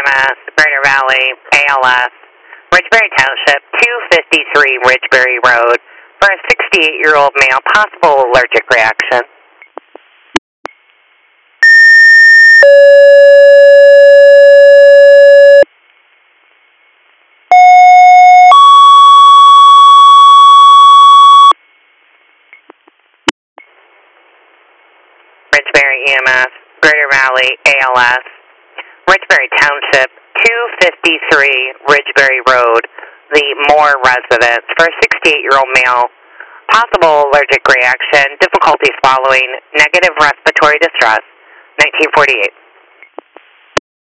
EMS, Greater Valley, ALS, Ridgeberry Township, 253 Ridgeberry Road, for a 68-year-old male, possible allergic reaction. Ridgeberry EMS, Greater Valley, ALS, Ridgeberry Township, 253 Ridgeberry Road, the Moore residence, for a 68-year-old male, possible allergic reaction, difficulty swallowing, negative respiratory distress, 1948.